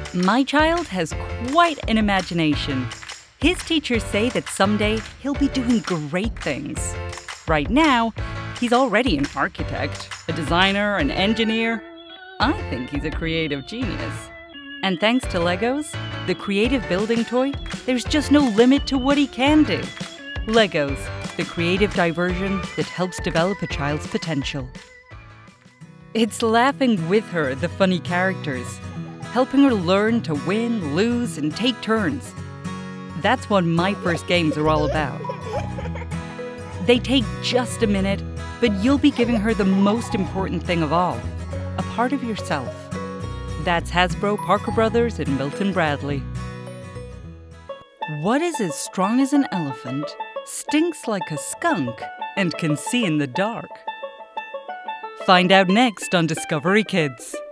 My child has quite an imagination. His teachers say that someday he'll be doing great things. Right now, he's already an architect, a designer, an engineer. I think he's a creative genius. And thanks to Legos, the creative building toy, there's just no limit to what he can do. Legos, the creative diversion that helps develop a child's potential. It's laughing with her, the funny characters, helping her learn to win, lose, and take turns. That's what my first games are all about. They take just a minute, but you'll be giving her the most important thing of all, a part of yourself. That's Hasbro, Parker Brothers, and Milton Bradley. What is as strong as an elephant, stinks like a skunk, and can see in the dark? Find out next on Discovery Kids.